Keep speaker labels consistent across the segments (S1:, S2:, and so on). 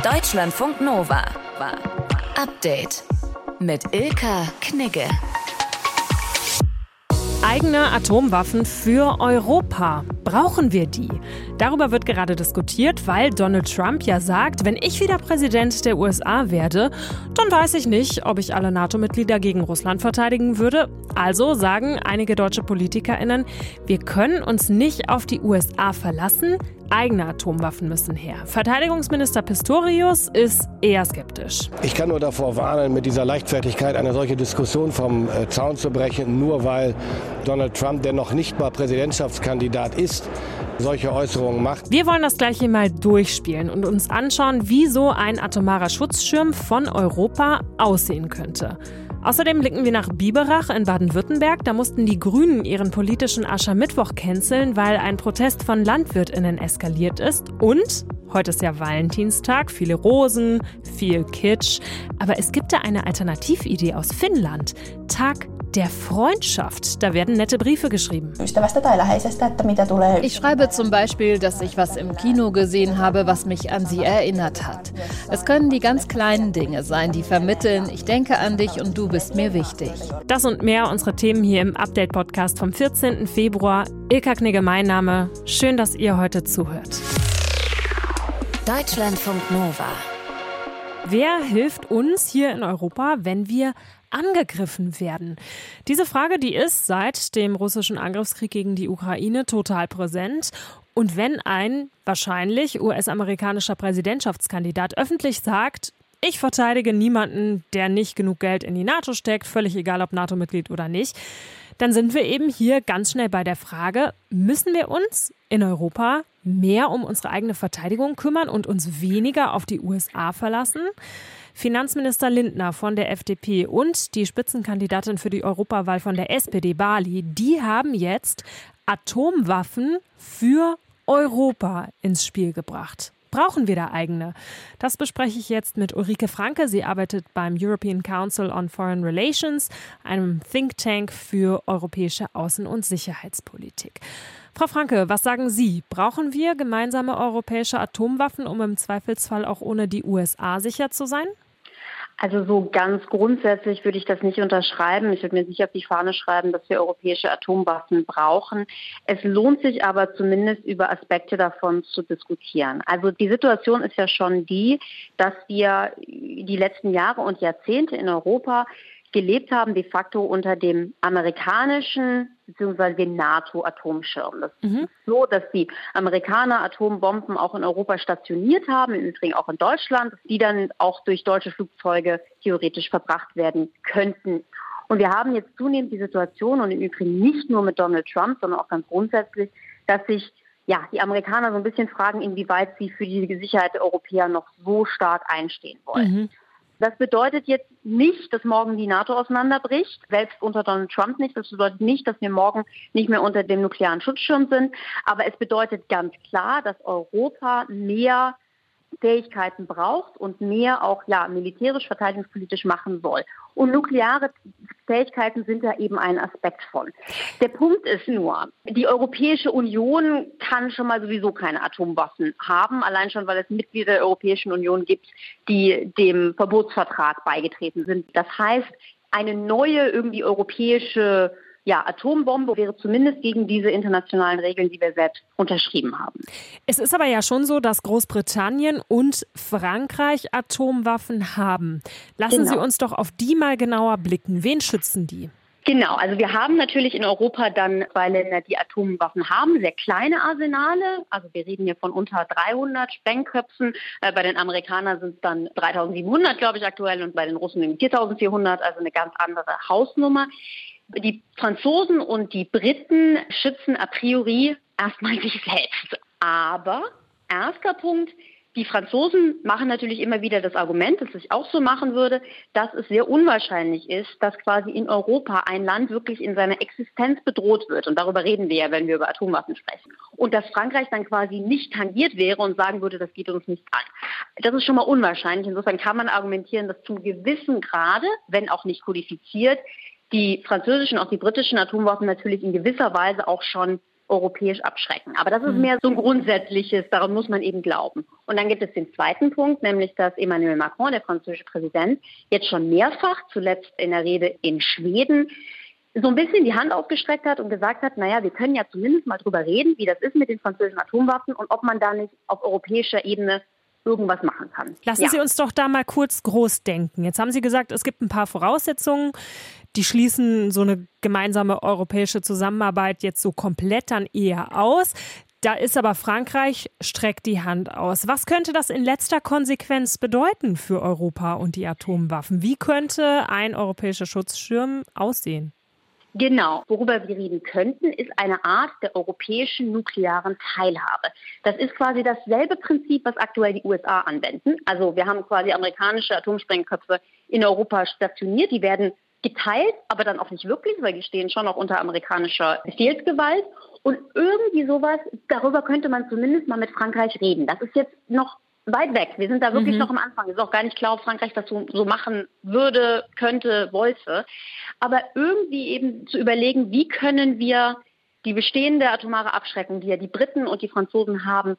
S1: Deutschlandfunk Nova. Update mit Ilka Knigge.
S2: Eigene Atomwaffen für Europa. Brauchen wir die? Darüber wird gerade diskutiert, weil Donald Trump ja sagt, wenn ich wieder Präsident der USA werde, dann weiß ich nicht, ob ich alle NATO-Mitglieder gegen Russland verteidigen würde. Also sagen einige deutsche PolitikerInnen, wir können uns nicht auf die USA verlassen, eigene Atomwaffen müssen her. Verteidigungsminister Pistorius ist eher skeptisch.
S3: Ich kann nur davor warnen, mit dieser Leichtfertigkeit eine solche Diskussion vom Zaun zu brechen, nur weil Donald Trump, der noch nicht mal Präsidentschaftskandidat ist, solche Äußerungen macht.
S2: Wir wollen das gleich hier mal durchspielen und uns anschauen, wie so ein atomarer Schutzschirm von Europa aussehen könnte. Außerdem blicken wir nach Biberach in Baden-Württemberg. Da mussten die Grünen ihren politischen Aschermittwoch canceln, weil ein Protest von LandwirtInnen eskaliert ist. Und heute ist ja Valentinstag, viele Rosen, viel Kitsch. Aber es gibt da eine Alternatividee aus Finnland. Tag der Freundschaft. Da werden nette Briefe geschrieben.
S4: Ich schreibe zum Beispiel, dass ich was im Kino gesehen habe, was mich an sie erinnert hat. Es können die ganz kleinen Dinge sein, die vermitteln, ich denke an dich und du bist mir wichtig.
S2: Das und mehr unsere Themen hier im Update-Podcast vom 14. Februar. Ilka Knigge, mein Name. Schön, dass ihr heute zuhört.
S1: Deutschlandfunk Nova.
S2: Wer hilft uns hier in Europa, wenn wir angegriffen werden? Diese Frage, die ist seit dem russischen Angriffskrieg gegen die Ukraine total präsent. Und wenn ein wahrscheinlich US-amerikanischer Präsidentschaftskandidat öffentlich sagt, ich verteidige niemanden, der nicht genug Geld in die NATO steckt, völlig egal ob NATO-Mitglied oder nicht, dann sind wir eben hier ganz schnell bei der Frage, müssen wir uns in Europa mehr um unsere eigene Verteidigung kümmern und uns weniger auf die USA verlassen? Finanzminister Lindner von der FDP und die Spitzenkandidatin für die Europawahl von der SPD, Barley, die haben jetzt Atomwaffen für Europa ins Spiel gebracht. Brauchen wir da eigene? Das bespreche ich jetzt mit Ulrike Franke. Sie arbeitet beim European Council on Foreign Relations, einem Think Tank für europäische Außen- und Sicherheitspolitik. Frau Franke, was sagen Sie? Brauchen wir gemeinsame europäische Atomwaffen, um im Zweifelsfall auch ohne die USA sicher zu sein?
S5: Also so ganz grundsätzlich würde ich das nicht unterschreiben. Ich würde mir sicher auf die Fahne schreiben, dass wir europäische Atomwaffen brauchen. Es lohnt sich aber zumindest über Aspekte davon zu diskutieren. Also die Situation ist ja schon die, dass wir die letzten Jahre und Jahrzehnte in Europa gelebt haben, de facto unter dem amerikanischen bzw. dem NATO-Atomschirm. Das ist so, dass die Amerikaner Atombomben auch in Europa stationiert haben, im Übrigen auch in Deutschland, die dann auch durch deutsche Flugzeuge theoretisch verbracht werden könnten. Und wir haben jetzt zunehmend die Situation, und im Übrigen nicht nur mit Donald Trump, sondern auch ganz grundsätzlich, dass sich die Amerikaner so ein bisschen fragen, inwieweit sie für die Sicherheit der Europäer noch so stark einstehen wollen. Das bedeutet jetzt nicht, dass morgen die NATO auseinanderbricht, selbst unter Donald Trump nicht. Das bedeutet nicht, dass wir morgen nicht mehr unter dem nuklearen Schutzschirm sind. Aber es bedeutet ganz klar, dass Europa mehr Fähigkeiten braucht und mehr auch militärisch, verteidigungspolitisch machen soll. Und nukleare Fähigkeiten sind da eben ein Aspekt von. Der Punkt ist nur, die Europäische Union kann schon mal sowieso keine Atomwaffen haben, allein schon, weil es Mitglieder der Europäischen Union gibt, die dem Verbotsvertrag beigetreten sind. Das heißt, eine neue irgendwie europäische Atombombe wäre zumindest gegen diese internationalen Regeln, die wir selbst unterschrieben haben.
S2: Es ist aber ja schon so, dass Großbritannien und Frankreich Atomwaffen haben. Lassen Sie uns doch auf die mal genauer blicken. Wen schützen die?
S5: Genau, also wir haben natürlich in Europa dann 2 Länder, die Atomwaffen haben, sehr kleine Arsenale. Also wir reden hier von unter 300 Sprengköpfen. Bei den Amerikanern sind es dann 3.700, glaube ich, aktuell, und bei den Russen 4.400, also eine ganz andere Hausnummer. Die Franzosen und die Briten schützen a priori erstmal sich selbst. Aber, erster Punkt, die Franzosen machen natürlich immer wieder das Argument, das ich auch so machen würde, dass es sehr unwahrscheinlich ist, dass quasi in Europa ein Land wirklich in seiner Existenz bedroht wird. Und darüber reden wir ja, wenn wir über Atomwaffen sprechen. Und dass Frankreich dann quasi nicht tangiert wäre und sagen würde, das geht uns nicht an. Das ist schon mal unwahrscheinlich. Insofern kann man argumentieren, dass zum gewissen Grade, wenn auch nicht kodifiziert, die französischen, auch die britischen Atomwaffen natürlich in gewisser Weise auch schon europäisch abschrecken. Aber das ist mehr so ein grundsätzliches, daran muss man eben glauben. Und dann gibt es den zweiten Punkt, nämlich dass Emmanuel Macron, der französische Präsident, jetzt schon mehrfach, zuletzt in der Rede in Schweden, so ein bisschen die Hand aufgestreckt hat und gesagt hat, naja, wir können ja zumindest mal drüber reden, wie das ist mit den französischen Atomwaffen und ob man da nicht auf europäischer Ebene irgendwas machen kann.
S2: Lassen Sie uns doch da mal kurz groß denken. Jetzt haben Sie gesagt, es gibt ein paar Voraussetzungen, die schließen so eine gemeinsame europäische Zusammenarbeit jetzt so komplett dann eher aus. Da ist aber Frankreich, streckt die Hand aus. Was könnte das in letzter Konsequenz bedeuten für Europa und die Atomwaffen? Wie könnte ein europäischer Schutzschirm aussehen?
S5: Genau. Worüber wir reden könnten, ist eine Art der europäischen nuklearen Teilhabe. Das ist quasi dasselbe Prinzip, was aktuell die USA anwenden. Also wir haben quasi amerikanische Atomsprengköpfe in Europa stationiert. Die werden geteilt, aber dann auch nicht wirklich, weil die stehen schon auch unter amerikanischer Befehlsgewalt. Und irgendwie sowas, darüber könnte man zumindest mal mit Frankreich reden. Das ist jetzt noch weit weg. Wir sind da wirklich noch am Anfang. Es ist auch gar nicht klar, ob Frankreich das so machen würde, könnte, wollte. Aber irgendwie eben zu überlegen, wie können wir die bestehende atomare Abschreckung, die ja die Briten und die Franzosen haben,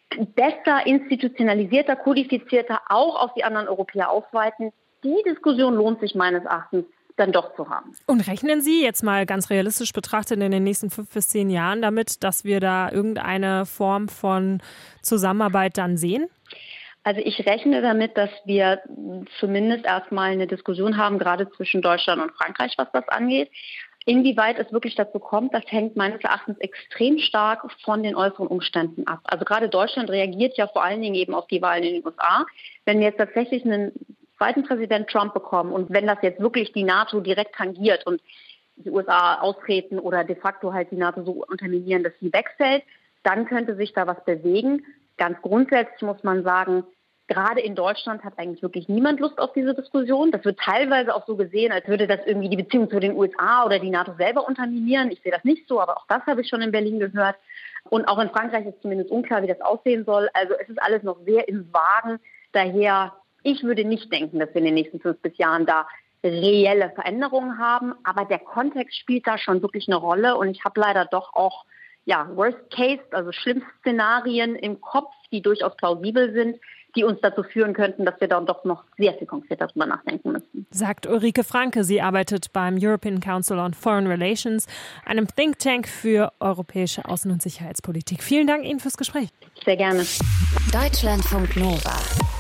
S5: besser institutionalisierter, kodifizierter auch auf die anderen Europäer ausweiten. Die Diskussion lohnt sich meines Erachtens dann doch zu haben.
S2: Und rechnen Sie jetzt mal ganz realistisch betrachtet in den nächsten 5 bis 10 Jahren damit, dass wir da irgendeine Form von Zusammenarbeit dann sehen?
S5: Also ich rechne damit, dass wir zumindest erstmal eine Diskussion haben, gerade zwischen Deutschland und Frankreich, was das angeht. Inwieweit es wirklich dazu kommt, das hängt meines Erachtens extrem stark von den äußeren Umständen ab. Also gerade Deutschland reagiert ja vor allen Dingen eben auf die Wahlen in den USA. Wenn wir jetzt tatsächlich einen zweiten Präsident Trump bekommen und wenn das jetzt wirklich die NATO direkt tangiert und die USA austreten oder de facto halt die NATO so unterminieren, dass sie wegfällt, dann könnte sich da was bewegen. Ganz grundsätzlich muss man sagen, gerade in Deutschland hat eigentlich wirklich niemand Lust auf diese Diskussion. Das wird teilweise auch so gesehen, als würde das irgendwie die Beziehung zu den USA oder die NATO selber unterminieren. Ich sehe das nicht so, aber auch das habe ich schon in Berlin gehört. Und auch in Frankreich ist zumindest unklar, wie das aussehen soll. Also es ist alles noch sehr im Wagen. Daher, ich würde nicht denken, dass wir in den nächsten 5 bis Jahren da reelle Veränderungen haben. Aber der Kontext spielt da schon wirklich eine Rolle. Und ich habe leider doch auch Worst Case, also Schlimmszenarien im Kopf, die durchaus plausibel sind, die uns dazu führen könnten, dass wir dann doch noch sehr viel konkreter darüber nachdenken müssen.
S2: Sagt Ulrike Franke. Sie arbeitet beim European Council on Foreign Relations, einem Think Tank für europäische Außen- und Sicherheitspolitik. Vielen Dank Ihnen fürs Gespräch.
S5: Sehr gerne.
S1: Deutschlandfunk Nova.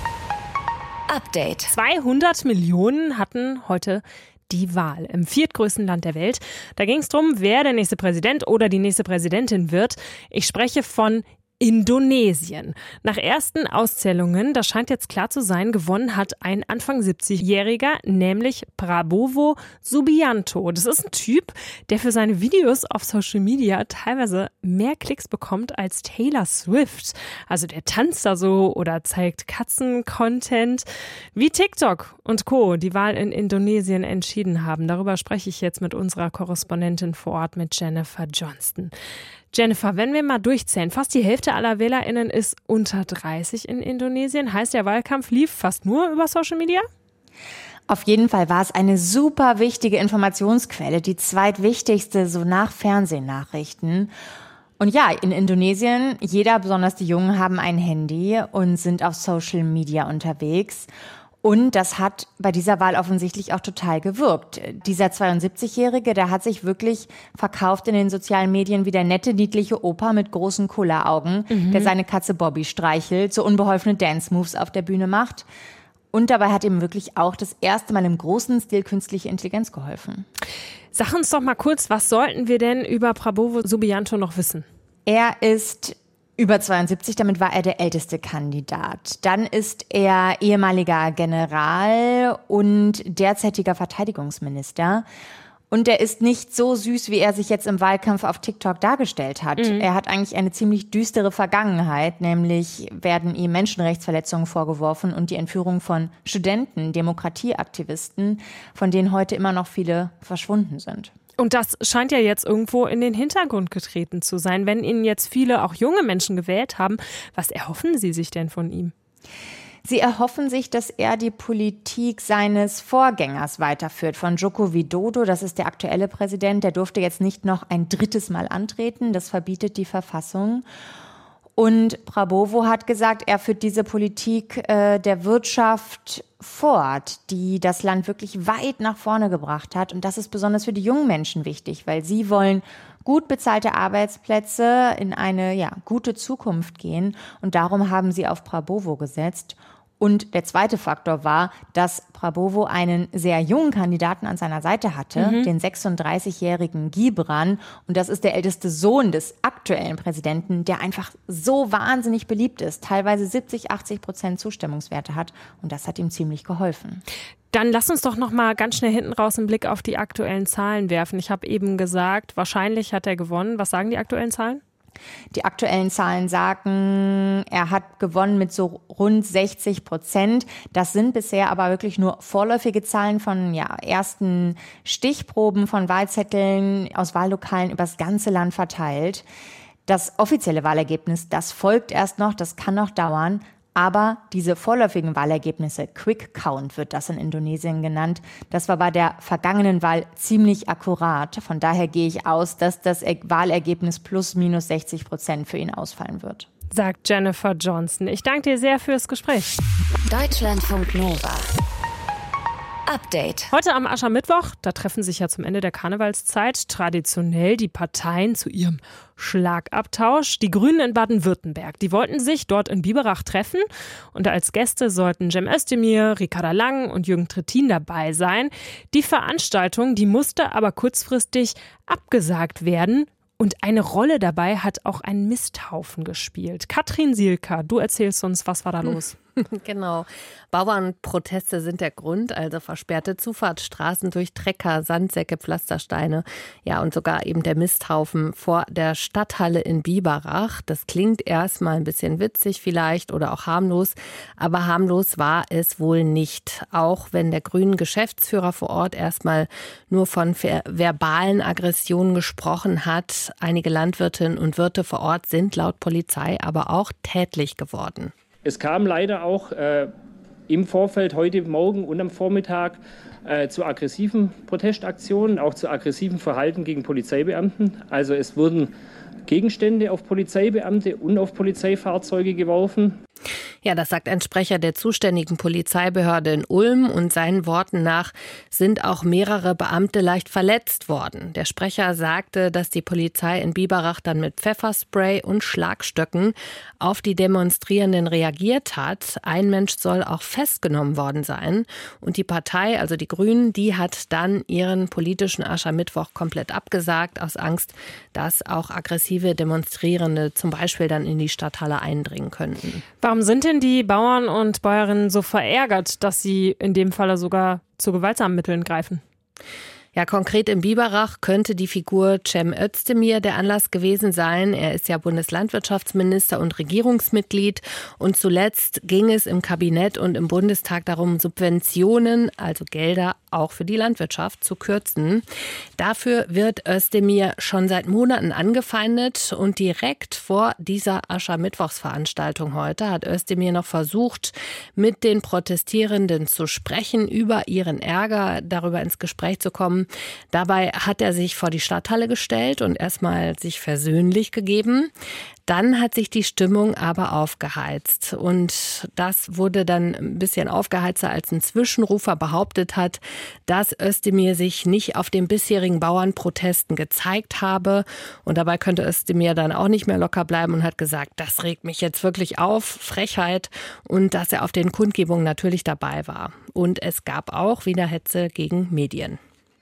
S1: Update.
S2: 200 Millionen hatten heute die Wahl im viertgrößten Land der Welt. Da ging es darum, wer der nächste Präsident oder die nächste Präsidentin wird. Ich spreche von Indonesien. Nach ersten Auszählungen, das scheint jetzt klar zu sein, gewonnen hat ein Anfang 70-Jähriger, nämlich Prabowo Subianto. Das ist ein Typ, der für seine Videos auf Social Media teilweise mehr Klicks bekommt als Taylor Swift. Also der tanzt da so oder zeigt Katzen-Content. Wie TikTok und Co. die Wahl in Indonesien entschieden haben, darüber spreche ich jetzt mit unserer Korrespondentin vor Ort, mit Jennifer Johnston. Jennifer, wenn wir mal durchzählen, fast die Hälfte aller WählerInnen ist unter 30 in Indonesien. Heißt, der Wahlkampf lief fast nur über Social Media?
S6: Auf jeden Fall war es eine super wichtige Informationsquelle, die zweitwichtigste, so nach Fernsehnachrichten. Und ja, in Indonesien, jeder, besonders die Jungen, haben ein Handy und sind auf Social Media unterwegs. Und das hat bei dieser Wahl offensichtlich auch total gewirkt. Dieser 72-Jährige, der hat sich wirklich verkauft in den sozialen Medien wie der nette, niedliche Opa mit großen Kulleraugen, der seine Katze Bobby streichelt, so unbeholfene Dance-Moves auf der Bühne macht. Und dabei hat ihm wirklich auch das erste Mal im großen Stil künstliche Intelligenz geholfen.
S2: Sag uns doch mal kurz, was sollten wir denn über Prabowo Subianto noch wissen?
S6: Er ist über 72, damit war er der älteste Kandidat. Dann ist er ehemaliger General und derzeitiger Verteidigungsminister. Und er ist nicht so süß, wie er sich jetzt im Wahlkampf auf TikTok dargestellt hat. Er hat eigentlich eine ziemlich düstere Vergangenheit, nämlich werden ihm Menschenrechtsverletzungen vorgeworfen und die Entführung von Studenten, Demokratieaktivisten, von denen heute immer noch viele verschwunden sind.
S2: Und das scheint ja jetzt irgendwo in den Hintergrund getreten zu sein. Wenn ihn jetzt viele, auch junge Menschen gewählt haben, was erhoffen Sie sich denn von ihm?
S6: Sie erhoffen sich, dass er die Politik seines Vorgängers weiterführt, von Joko Widodo. Das ist der aktuelle Präsident. Der durfte jetzt nicht noch ein drittes Mal antreten. Das verbietet die Verfassung. Und Prabowo hat gesagt, er führt diese Politik der Wirtschaft fort, die das Land wirklich weit nach vorne gebracht hat. Und das ist besonders für die jungen Menschen wichtig, weil sie wollen gut bezahlte Arbeitsplätze in eine gute Zukunft gehen. Und darum haben sie auf Prabowo gesetzt. Und der zweite Faktor war, dass Prabowo einen sehr jungen Kandidaten an seiner Seite hatte, den 36-jährigen Gibran. Und das ist der älteste Sohn des aktuellen Präsidenten, der einfach so wahnsinnig beliebt ist, teilweise 70-80% Zustimmungswerte hat. Und das hat ihm ziemlich geholfen.
S2: Dann lass uns doch noch mal ganz schnell hinten raus einen Blick auf die aktuellen Zahlen werfen. Ich habe eben gesagt, wahrscheinlich hat er gewonnen. Was sagen die aktuellen Zahlen?
S6: Die aktuellen Zahlen sagen, er hat gewonnen mit so rund 60%. Das sind bisher aber wirklich nur vorläufige Zahlen von ersten Stichproben von Wahlzetteln aus Wahllokalen übers ganze Land verteilt. Das offizielle Wahlergebnis, das folgt erst noch, das kann noch dauern. Aber diese vorläufigen Wahlergebnisse, Quick Count wird das in Indonesien genannt, das war bei der vergangenen Wahl ziemlich akkurat. Von daher gehe ich aus, dass das Wahlergebnis plus minus 60% für ihn ausfallen wird.
S2: Sagt Jennifer Johnson. Ich danke dir sehr fürs Gespräch.
S1: Deutschlandfunk Nova. Update.
S2: Heute am Aschermittwoch, da treffen sich ja zum Ende der Karnevalszeit traditionell die Parteien zu ihrem Schlagabtausch. Die Grünen in Baden-Württemberg, die wollten sich dort in Biberach treffen und als Gäste sollten Cem Özdemir, Ricarda Lang und Jürgen Trittin dabei sein. Die Veranstaltung, die musste aber kurzfristig abgesagt werden. Und eine Rolle dabei hat auch ein Misthaufen gespielt. Katrin Sielka, du erzählst uns, was war da los?
S7: Genau. Bauernproteste sind der Grund, also versperrte Zufahrtsstraßen durch Trecker, Sandsäcke, Pflastersteine, ja und sogar eben der Misthaufen vor der Stadthalle in Biberach. Das klingt erstmal ein bisschen witzig vielleicht oder auch harmlos, aber harmlos war es wohl nicht. Auch wenn der grünen Geschäftsführer vor Ort erstmal nur von verbalen Aggressionen gesprochen hat. Einige Landwirtinnen und Wirte vor Ort sind laut Polizei aber auch tätlich geworden.
S8: Es kam leider auch im Vorfeld heute Morgen und am Vormittag zu aggressiven Protestaktionen, auch zu aggressivem Verhalten gegen Polizeibeamten. Also es wurden Gegenstände auf Polizeibeamte und auf Polizeifahrzeuge geworfen.
S7: Ja, das sagt ein Sprecher der zuständigen Polizeibehörde in Ulm und seinen Worten nach sind auch mehrere Beamte leicht verletzt worden. Der Sprecher sagte, dass die Polizei in Biberach dann mit Pfefferspray und Schlagstöcken auf die Demonstrierenden reagiert hat. Ein Mensch soll auch festgenommen worden sein. Und die Partei, also die Grünen, die hat dann ihren politischen Aschermittwoch komplett abgesagt, aus Angst, dass auch aggressive Demonstrierende zum Beispiel dann in die Stadthalle eindringen könnten.
S2: Warum sind denn die Bauern und Bäuerinnen so verärgert, dass sie in dem Falle sogar zu gewaltsamen Mitteln greifen?
S7: Ja, konkret in Biberach könnte die Figur Cem Özdemir der Anlass gewesen sein. Er ist ja Bundeslandwirtschaftsminister und Regierungsmitglied. Und zuletzt ging es im Kabinett und im Bundestag darum, Subventionen, also Gelder, auch für die Landwirtschaft zu kürzen. Dafür wird Özdemir schon seit Monaten angefeindet. Und direkt vor dieser Aschermittwochsveranstaltung heute hat Özdemir noch versucht, mit den Protestierenden zu sprechen, über ihren Ärger, darüber ins Gespräch zu kommen. Dabei hat er sich vor die Stadthalle gestellt und erstmal sich versöhnlich gegeben. Dann hat sich die Stimmung aber aufgeheizt. Und das wurde dann ein bisschen aufgeheizter, als ein Zwischenrufer behauptet hat, dass Özdemir sich nicht auf den bisherigen Bauernprotesten gezeigt habe. Und dabei könnte Özdemir dann auch nicht mehr locker bleiben und hat gesagt, das regt mich jetzt wirklich auf, Frechheit. Und dass er auf den Kundgebungen natürlich dabei war. Und es gab auch wieder Hetze gegen Medien.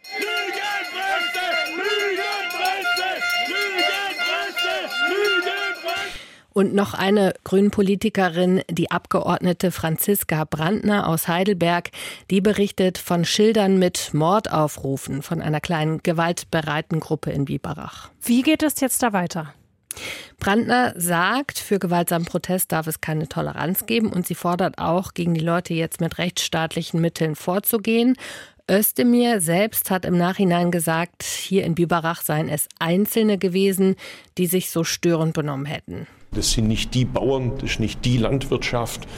S7: Und noch eine Grünen-Politikerin, die Abgeordnete Franziska Brandner aus Heidelberg, die berichtet von Schildern mit Mordaufrufen von einer kleinen gewaltbereiten Gruppe in Biberach.
S2: Wie geht es jetzt da weiter?
S7: Brandner sagt, für gewaltsamen Protest darf es keine Toleranz geben und sie fordert auch, gegen die Leute jetzt mit rechtsstaatlichen Mitteln vorzugehen. Özdemir selbst hat im Nachhinein gesagt, hier in Biberach seien es Einzelne gewesen, die sich so störend benommen hätten.
S9: Das sind nicht die Bauern, das ist nicht die Landwirtschaft.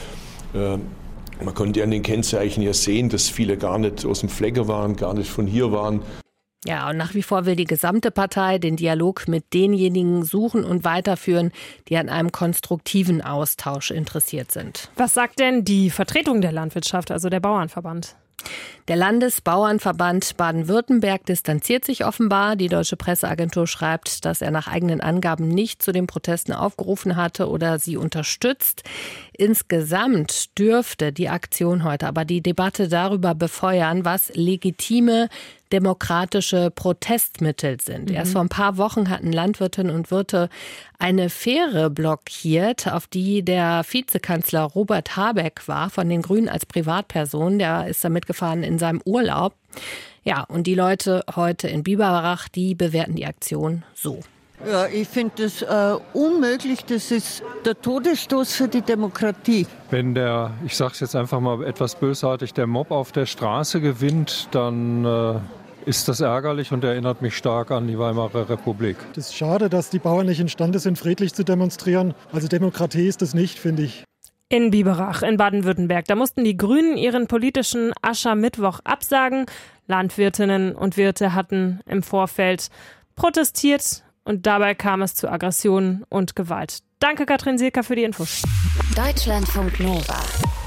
S9: Man konnte an den Kennzeichen ja sehen, dass viele gar nicht aus dem Flecken waren, gar nicht von hier waren.
S7: Ja, und nach wie vor will die gesamte Partei den Dialog mit denjenigen suchen und weiterführen, die an einem konstruktiven Austausch interessiert sind.
S2: Was sagt denn die Vertretung der Landwirtschaft, also der Bauernverband?
S7: Der Landesbauernverband Baden-Württemberg distanziert sich offenbar. Die Deutsche Presseagentur schreibt, dass er nach eigenen Angaben nicht zu den Protesten aufgerufen hatte oder sie unterstützt. Insgesamt dürfte die Aktion heute aber die Debatte darüber befeuern, was legitime demokratische Protestmittel sind. Erst vor ein paar Wochen hatten Landwirtinnen und Wirte eine Fähre blockiert, auf die der Vizekanzler Robert Habeck war, von den Grünen als Privatperson. Der ist da mitgefahren in seinem Urlaub. Ja, und die Leute heute in Biberach, die bewerten die Aktion so.
S10: Ja, ich finde das unmöglich. Das ist der Todesstoß für die Demokratie.
S11: Wenn der, ich sage es jetzt einfach mal etwas bösartig, der Mob auf der Straße gewinnt, dann ist das ärgerlich und erinnert mich stark an die Weimarer Republik.
S12: Es ist schade, dass die Bauern nicht imstande sind, friedlich zu demonstrieren. Also Demokratie ist es nicht, finde ich.
S2: In Biberach in Baden-Württemberg, da mussten die Grünen ihren politischen Aschermittwoch absagen. Landwirtinnen und Wirte hatten im Vorfeld protestiert und dabei kam es zu Aggressionen und Gewalt. Danke, Katrin Silker, für die Infos.
S1: Deutschlandfunk Nova.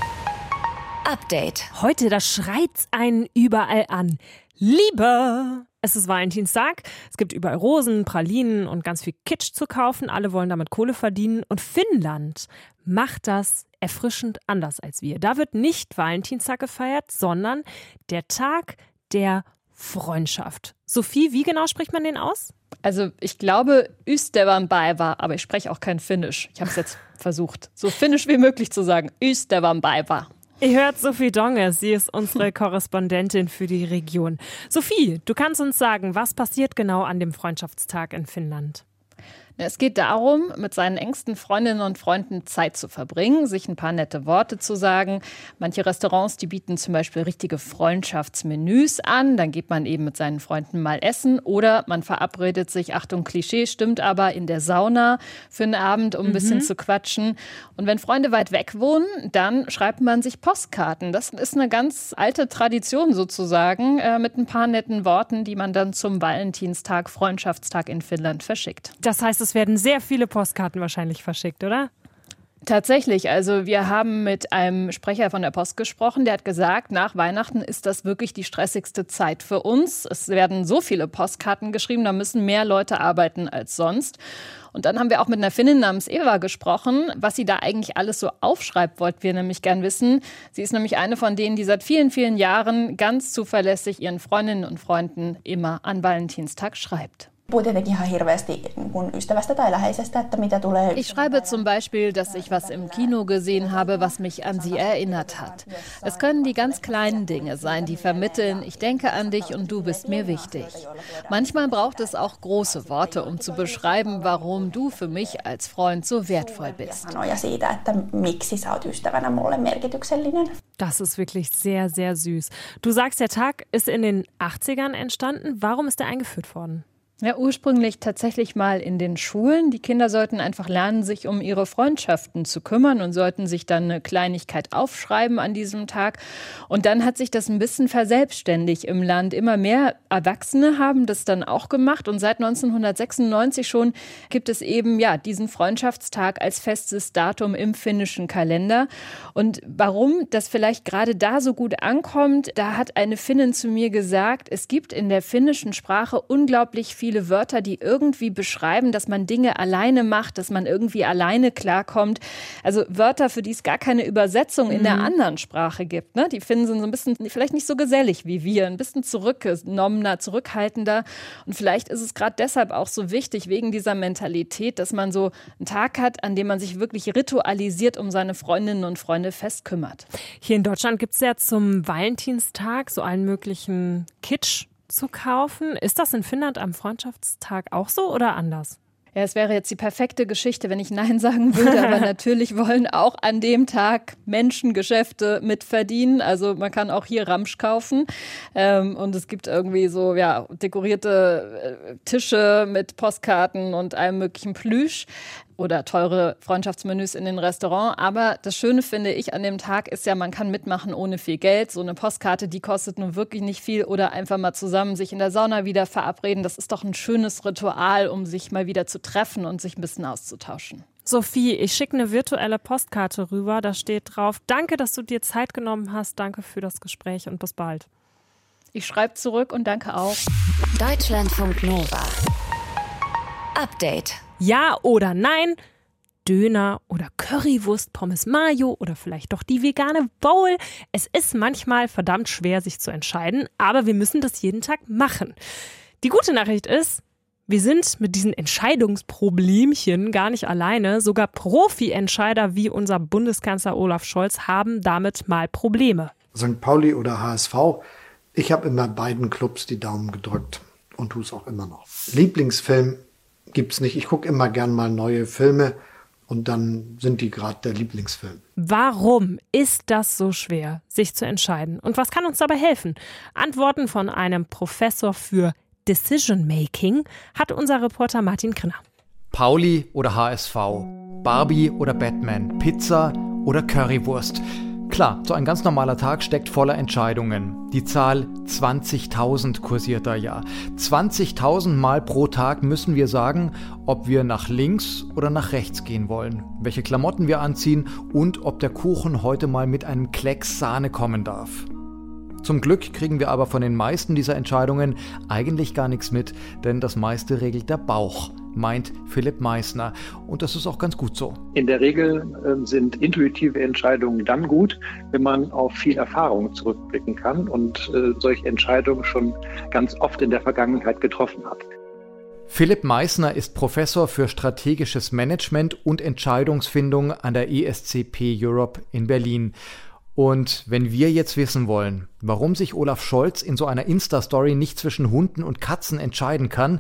S1: Update.
S2: Heute, da schreit's einen überall an. Liebe! Es ist Valentinstag, es gibt überall Rosen, Pralinen und ganz viel Kitsch zu kaufen. Alle wollen damit Kohle verdienen. Und Finnland macht das erfrischend anders als wir. Da wird nicht Valentinstag gefeiert, sondern der Tag der Freundschaft. Sophie, wie genau spricht man den aus?
S4: Also ich glaube, Ystävänpäivä, aber ich spreche auch kein Finnisch. Ich habe es jetzt versucht, so finnisch wie möglich zu sagen. Ystävänpäivä.
S2: Ihr hört Sophie Donge, sie ist unsere Korrespondentin für die Region. Sophie, du kannst uns sagen, was passiert genau an dem Freundschaftstag in Finnland?
S4: Es geht darum, mit seinen engsten Freundinnen und Freunden Zeit zu verbringen, sich ein paar nette Worte zu sagen. Manche Restaurants, die bieten zum Beispiel richtige Freundschaftsmenüs an. Dann geht man eben mit seinen Freunden mal essen oder man verabredet sich, Achtung, Klischee, stimmt aber, in der Sauna für einen Abend, um ein bisschen zu quatschen. Und wenn Freunde weit weg wohnen, dann schreibt man sich Postkarten. Das ist eine ganz alte Tradition sozusagen, mit ein paar netten Worten, die man dann zum Valentinstag, Freundschaftstag in Finnland verschickt.
S2: Das heißt, es werden sehr viele Postkarten wahrscheinlich verschickt, oder?
S4: Tatsächlich. Also wir haben mit einem Sprecher von der Post gesprochen, der hat gesagt, nach Weihnachten ist das wirklich die stressigste Zeit für uns. Es werden so viele Postkarten geschrieben, da müssen mehr Leute arbeiten als sonst. Und dann haben wir auch mit einer Finnin namens Eva gesprochen, was sie da eigentlich alles so aufschreibt, wollten wir nämlich gern wissen. Sie ist nämlich eine von denen, die seit vielen, vielen Jahren ganz zuverlässig ihren Freundinnen und Freunden immer an Valentinstag schreibt. Ich schreibe zum Beispiel, dass ich was im Kino gesehen habe, was mich an sie erinnert hat. Es können die ganz kleinen Dinge sein, die vermitteln, ich denke an dich und du bist mir wichtig. Manchmal braucht es auch große Worte, um zu beschreiben, warum du für mich als Freund so wertvoll bist.
S2: Das ist wirklich sehr, sehr süß. Du sagst, der Tag ist in den 80ern entstanden. Warum ist er eingeführt worden?
S4: Ja, ursprünglich tatsächlich mal in den Schulen. Die Kinder sollten einfach lernen, sich um ihre Freundschaften zu kümmern und sollten sich dann eine Kleinigkeit aufschreiben an diesem Tag. Und dann hat sich das ein bisschen verselbstständigt im Land. Immer mehr Erwachsene haben das dann auch gemacht. Und seit 1996 schon gibt es eben diesen Freundschaftstag als festes Datum im finnischen Kalender. Und warum das vielleicht gerade da so gut ankommt, da hat eine Finnin zu mir gesagt, es gibt in der finnischen Sprache unglaublich viele Wörter, die irgendwie beschreiben, dass man Dinge alleine macht, dass man irgendwie alleine klarkommt. Also Wörter, für die es gar keine Übersetzung in der anderen Sprache gibt. Ne? Die Finnen sind so ein bisschen, vielleicht nicht so gesellig wie wir, ein bisschen zurückgenommener, zurückhaltender. Und vielleicht ist es gerade deshalb auch so wichtig, wegen dieser Mentalität, dass man so einen Tag hat, an dem man sich wirklich ritualisiert um seine Freundinnen und Freunde fest kümmert.
S2: Hier in Deutschland gibt es ja zum Valentinstag so allen möglichen Kitsch zu kaufen. Ist das in Finnland am Freundschaftstag auch so oder anders?
S4: Ja, es wäre jetzt die perfekte Geschichte, wenn ich Nein sagen würde, aber natürlich wollen auch an dem Tag Menschen Geschäfte mitverdienen. Also man kann auch hier Ramsch kaufen und es gibt irgendwie so dekorierte Tische mit Postkarten und allem möglichen Plüsch. oder teure Freundschaftsmenüs in den Restaurants. Aber das Schöne, finde ich, an dem Tag ist ja, man kann mitmachen ohne viel Geld. So eine Postkarte, die kostet nun wirklich nicht viel. Oder einfach mal zusammen sich in der Sauna wieder verabreden. Das ist doch ein schönes Ritual, um sich mal wieder zu treffen und sich ein bisschen auszutauschen.
S2: Sophie, ich schicke eine virtuelle Postkarte rüber. Da steht drauf: Danke, dass du dir Zeit genommen hast. Danke für das Gespräch und bis bald.
S4: Ich schreibe zurück und danke auch.
S1: Deutschlandfunk Nova. Update.
S2: Ja oder nein? Döner oder Currywurst, Pommes Mayo oder vielleicht doch die vegane Bowl. Es ist manchmal verdammt schwer, sich zu entscheiden, aber wir müssen das jeden Tag machen. Die gute Nachricht ist, wir sind mit diesen Entscheidungsproblemchen gar nicht alleine. Sogar Profi-Entscheider wie unser Bundeskanzler Olaf Scholz haben damit mal Probleme.
S13: St. Pauli oder HSV, ich habe immer beiden Clubs die Daumen gedrückt und tue es auch immer noch. Lieblingsfilm gibt's nicht. Ich gucke immer gern mal neue Filme und dann sind die gerade der Lieblingsfilm.
S2: Warum ist das so schwer, sich zu entscheiden? Und was kann uns dabei helfen? Antworten von einem Professor für Decision Making hat unser Reporter Martin Krinner.
S14: Pauli oder HSV, Barbie oder Batman, Pizza oder Currywurst. Klar, so ein ganz normaler Tag steckt voller Entscheidungen. Die Zahl 20.000 kursiert da ja. 20.000 Mal pro Tag müssen wir sagen, ob wir nach links oder nach rechts gehen wollen, welche Klamotten wir anziehen und ob der Kuchen heute mal mit einem Klecks Sahne kommen darf. Zum Glück kriegen wir aber von den meisten dieser Entscheidungen eigentlich gar nichts mit, denn das meiste regelt der Bauch, meint Philipp Meissner. Und das ist auch ganz gut so.
S15: In der Regel sind intuitive Entscheidungen dann gut, wenn man auf viel Erfahrung zurückblicken kann und solche Entscheidungen schon ganz oft in der Vergangenheit getroffen hat.
S14: Philipp Meissner ist Professor für strategisches Management und Entscheidungsfindung an der ESCP Europe in Berlin. Und wenn wir jetzt wissen wollen, warum sich Olaf Scholz in so einer Insta-Story nicht zwischen Hunden und Katzen entscheiden kann,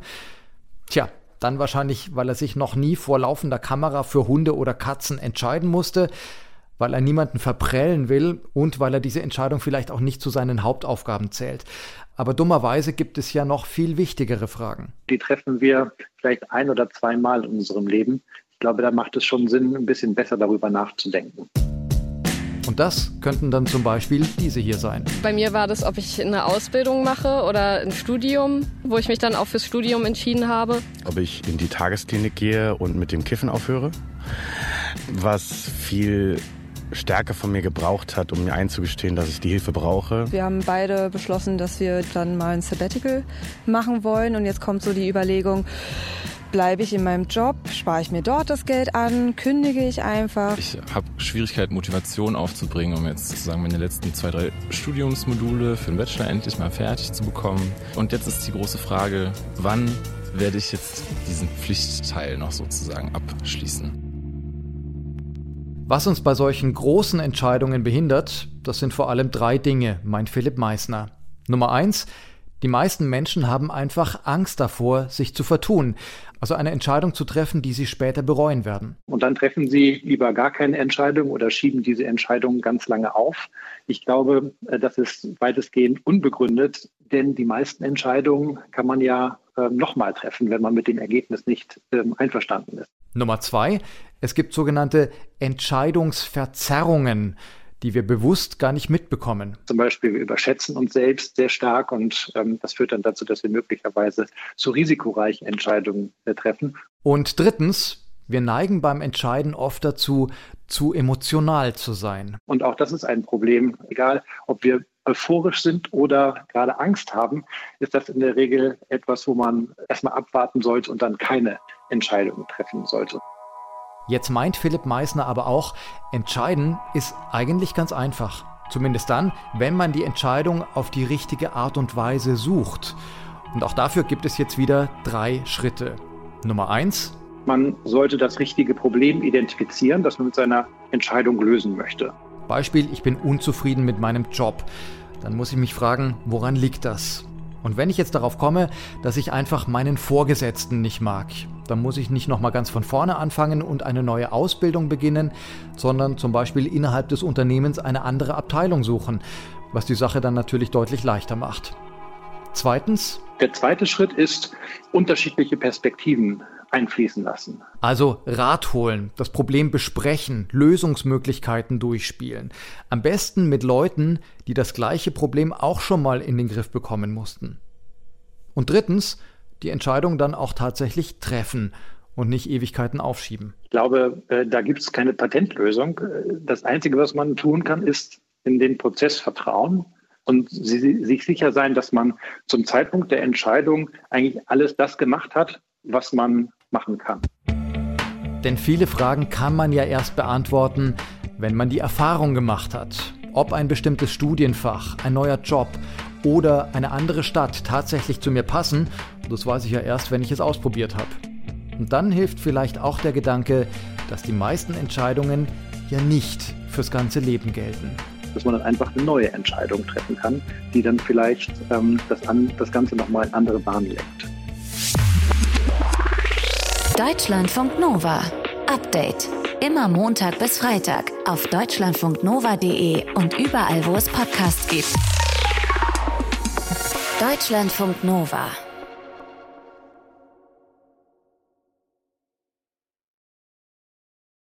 S14: dann wahrscheinlich, weil er sich noch nie vor laufender Kamera für Hunde oder Katzen entscheiden musste, weil er niemanden verprellen will und weil er diese Entscheidung vielleicht auch nicht zu seinen Hauptaufgaben zählt. Aber dummerweise gibt es ja noch viel wichtigere Fragen.
S15: Die treffen wir vielleicht 1 oder 2 Mal in unserem Leben. Ich glaube, da macht es schon Sinn, ein bisschen besser darüber nachzudenken.
S14: Und das könnten dann zum Beispiel diese hier sein.
S16: Bei mir war das, ob ich eine Ausbildung mache oder ein Studium, wo ich mich dann auch fürs Studium entschieden habe.
S17: Ob ich in die Tagesklinik gehe und mit dem Kiffen aufhöre, was viel Stärke von mir gebraucht hat, um mir einzugestehen, dass ich die Hilfe brauche.
S18: Wir haben beide beschlossen, dass wir dann mal ein Sabbatical machen wollen. Und jetzt kommt so die Überlegung, bleibe ich in meinem Job, spare ich mir dort das Geld an, kündige ich einfach.
S19: Ich habe Schwierigkeiten, Motivation aufzubringen, um jetzt sozusagen meine letzten 2, 3 Studiumsmodule für den Bachelor endlich mal fertig zu bekommen. Und jetzt ist die große Frage, wann werde ich jetzt diesen Pflichtteil noch sozusagen abschließen?
S14: Was uns bei solchen großen Entscheidungen behindert, das sind vor allem 3 Dinge, meint Philipp Meissner. Nummer 1, die meisten Menschen haben einfach Angst davor, sich zu vertun. Also eine Entscheidung zu treffen, die sie später bereuen werden.
S15: Und dann treffen sie lieber gar keine Entscheidung oder schieben diese Entscheidung ganz lange auf. Ich glaube, das ist weitestgehend unbegründet, denn die meisten Entscheidungen kann man ja nochmal treffen, wenn man mit dem Ergebnis nicht einverstanden ist.
S14: Nummer 2, es gibt sogenannte Entscheidungsverzerrungen, die wir bewusst gar nicht mitbekommen.
S15: Zum Beispiel, wir überschätzen uns selbst sehr stark und das führt dann dazu, dass wir möglicherweise zu risikoreichen Entscheidungen treffen.
S14: Und drittens, wir neigen beim Entscheiden oft dazu, zu emotional zu sein.
S15: Und auch das ist ein Problem. Egal, ob wir euphorisch sind oder gerade Angst haben, ist das in der Regel etwas, wo man erstmal abwarten sollte und dann keine Entscheidungen treffen sollte.
S14: Jetzt meint Philipp Meissner aber auch, entscheiden ist eigentlich ganz einfach. Zumindest dann, wenn man die Entscheidung auf die richtige Art und Weise sucht. Und auch dafür gibt es jetzt wieder 3 Schritte. Nummer 1.
S15: Man sollte das richtige Problem identifizieren, das man mit seiner Entscheidung lösen möchte.
S14: Beispiel, ich bin unzufrieden mit meinem Job. Dann muss ich mich fragen, woran liegt das? Und wenn ich jetzt darauf komme, dass ich einfach meinen Vorgesetzten nicht mag, dann muss ich nicht nochmal ganz von vorne anfangen und eine neue Ausbildung beginnen, sondern zum Beispiel innerhalb des Unternehmens eine andere Abteilung suchen, was die Sache dann natürlich deutlich leichter macht. Zweitens.
S15: Der zweite Schritt ist, unterschiedliche Perspektiven einfließen lassen.
S14: Also Rat holen, das Problem besprechen, Lösungsmöglichkeiten durchspielen. Am besten mit Leuten, die das gleiche Problem auch schon mal in den Griff bekommen mussten. Und drittens, die Entscheidung dann auch tatsächlich treffen und nicht Ewigkeiten aufschieben.
S15: Ich glaube, da gibt es keine Patentlösung. Das Einzige, was man tun kann, ist in den Prozess vertrauen und sich sicher sein, dass man zum Zeitpunkt der Entscheidung eigentlich alles das gemacht hat, was man machen kann.
S14: Denn viele Fragen kann man ja erst beantworten, wenn man die Erfahrung gemacht hat. Ob ein bestimmtes Studienfach, ein neuer Job oder eine andere Stadt tatsächlich zu mir passen, das weiß ich ja erst, wenn ich es ausprobiert habe. Und dann hilft vielleicht auch der Gedanke, dass die meisten Entscheidungen ja nicht fürs ganze Leben gelten.
S15: Dass man dann einfach eine neue Entscheidung treffen kann, die dann vielleicht das Ganze nochmal in andere Bahnen lenkt.
S1: Deutschlandfunk Nova. Update. Immer Montag bis Freitag auf deutschlandfunknova.de und überall, wo es Podcasts gibt. Deutschlandfunk Nova.